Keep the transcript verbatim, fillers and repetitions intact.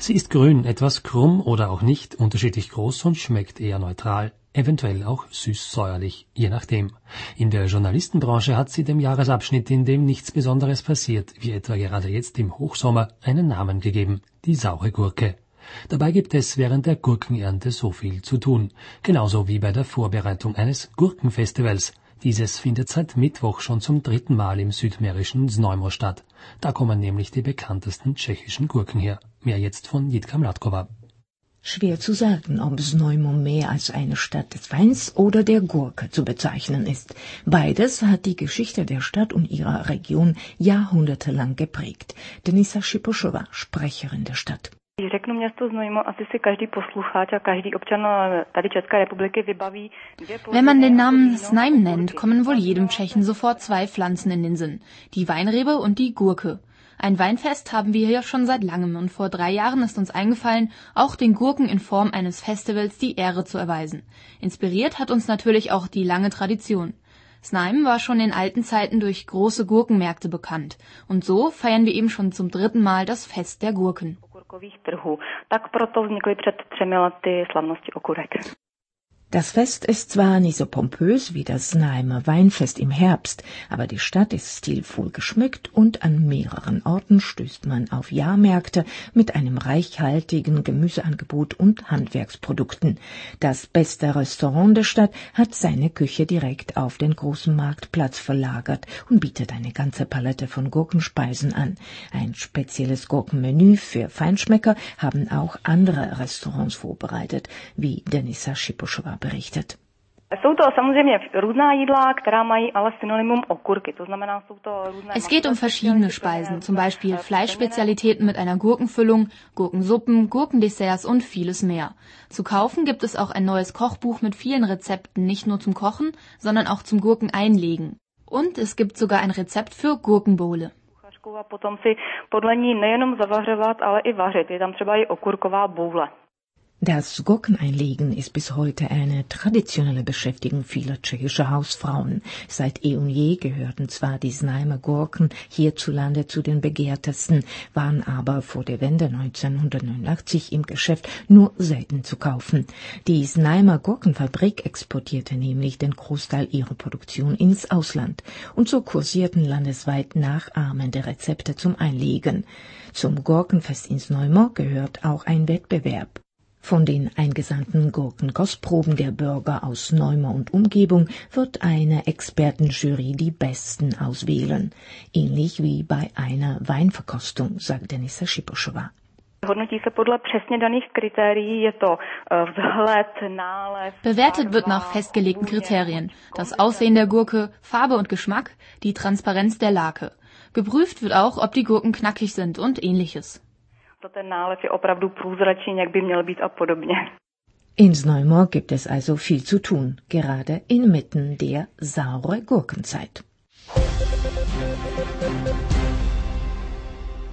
Sie ist grün, etwas krumm oder auch nicht, unterschiedlich groß und schmeckt eher neutral, eventuell auch süß-säuerlich, je nachdem. In der Journalistenbranche hat sie dem Jahresabschnitt, in dem nichts Besonderes passiert, wie etwa gerade jetzt im Hochsommer, einen Namen gegeben, die saure Gurke. Dabei gibt es während der Gurkenernte so viel zu tun, genauso wie bei der Vorbereitung eines Gurkenfestivals. Dieses findet seit Mittwoch schon zum dritten Mal im südmährischen Znojmo statt. Da kommen nämlich die bekanntesten tschechischen Gurken her. Mehr jetzt von Jitka Mladkova. Schwer zu sagen, ob Znojmo mehr als eine Stadt des Weins oder der Gurke zu bezeichnen ist. Beides hat die Geschichte der Stadt und ihrer Region jahrhundertelang geprägt. Denisa Šipošová, Sprecherin der Stadt. Wenn man den Namen Znojmo nennt, kommen wohl jedem Tschechen sofort zwei Pflanzen in den Sinn. Die Weinrebe und die Gurke. Ein Weinfest haben wir hier schon seit langem und vor drei Jahren ist uns eingefallen, auch den Gurken in Form eines Festivals die Ehre zu erweisen. Inspiriert hat uns natürlich auch die lange Tradition. Znojmo war schon in alten Zeiten durch große Gurkenmärkte bekannt. Und so feiern wir eben schon zum dritten Mal das Fest der Gurken. Das Fest ist zwar nicht so pompös wie das Znojmer Weinfest im Herbst, aber die Stadt ist stilvoll geschmückt und an mehreren Orten stößt man auf Jahrmärkte mit einem reichhaltigen Gemüseangebot und Handwerksprodukten. Das beste Restaurant der Stadt hat seine Küche direkt auf den großen Marktplatz verlagert und bietet eine ganze Palette von Gurkenspeisen an. Ein spezielles Gurkenmenü für Feinschmecker haben auch andere Restaurants vorbereitet, wie Denisa Šipošová berichtet. Es geht um verschiedene Speisen, zum Beispiel Fleischspezialitäten mit einer Gurkenfüllung, Gurkensuppen, Gurkendesserts und vieles mehr. Zu kaufen gibt es auch ein neues Kochbuch mit vielen Rezepten, nicht nur zum Kochen, sondern auch zum Gurkeneinlegen. Und es gibt sogar ein Rezept für Gurkenbowle. Das Gurkeneinlegen ist bis heute eine traditionelle Beschäftigung vieler tschechischer Hausfrauen. Seit eh und je gehörten zwar die Znojmer Gurken hierzulande zu den begehrtesten, waren aber vor der Wende neunzehnhundertneunundachtzig im Geschäft nur selten zu kaufen. Die Znojmer Gurkenfabrik exportierte nämlich den Großteil ihrer Produktion ins Ausland. Und so kursierten landesweit nachahmende Rezepte zum Einlegen. Zum Gurkenfest in Znojmo gehört auch ein Wettbewerb. Von den eingesandten Gurkenkostproben der Bürger aus Znojmo und Umgebung wird eine Expertenjury die besten auswählen. Ähnlich wie bei einer Weinverkostung, sagt Denisa Šipošová. Bewertet wird nach festgelegten Kriterien. Das Aussehen der Gurke, Farbe und Geschmack, die Transparenz der Lake. Geprüft wird auch, ob die Gurken knackig sind und Ähnliches. In Znojmo gibt es also viel zu tun, gerade inmitten der saure Gurkenzeit.